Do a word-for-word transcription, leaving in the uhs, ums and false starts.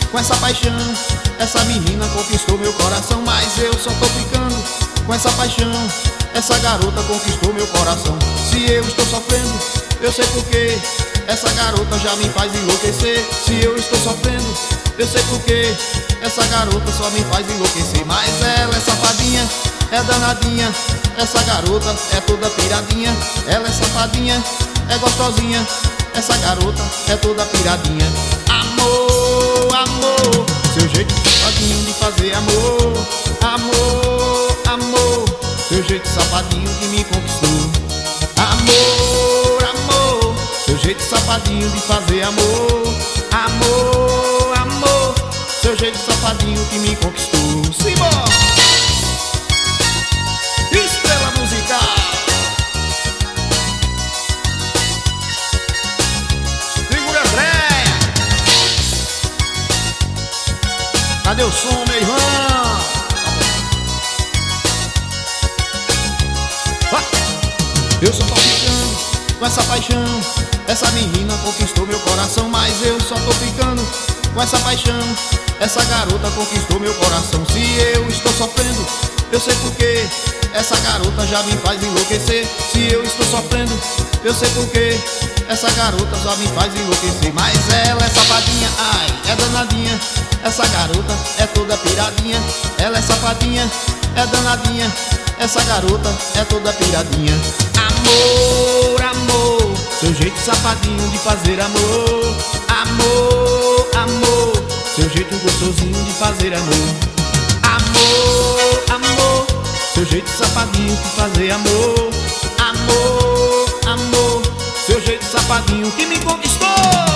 com essa paixão. Essa menina conquistou meu coração, mas eu só tô ficando com essa paixão. Essa garota conquistou meu coração. Se eu estou sofrendo, eu sei porquê. Essa garota já me faz enlouquecer. Se eu estou sofrendo, eu sei porquê. Essa garota só me faz enlouquecer. Mas ela é safadinha, é danadinha. Essa garota é toda piradinha. Ela é safadinha, é gostosinha. Essa garota é toda piradinha. Amor, amor, seu jeito safadinho de fazer amor. Amor, amor, seu jeito safadinho que me conquistou. Amor, amor, seu jeito safadinho de fazer amor. Amor, amor, seu jeito safadinho que me conquistou. Simbora! Estrela musical. Segura Andréia. Cadê o som, meu irmão? Eu só tô ficando com essa paixão. Essa menina conquistou meu coração, mas eu só tô ficando com essa paixão. Essa garota conquistou meu coração. Se eu estou sofrendo, eu sei porquê. Essa garota já me faz enlouquecer. Se eu estou sofrendo, eu sei porquê. Essa garota só me faz enlouquecer. Mas ela é safadinha, ai, é danadinha. Essa garota é toda piradinha. Ela é safadinha, é danadinha. Essa garota é toda piradinha. Amor, amor, seu jeito safadinho de fazer amor. Amor, amor, seu jeito gostosinho de fazer amor. Amor, amor, seu jeito safadinho de fazer amor. Amor, amor, seu jeito safadinho que me conquistou.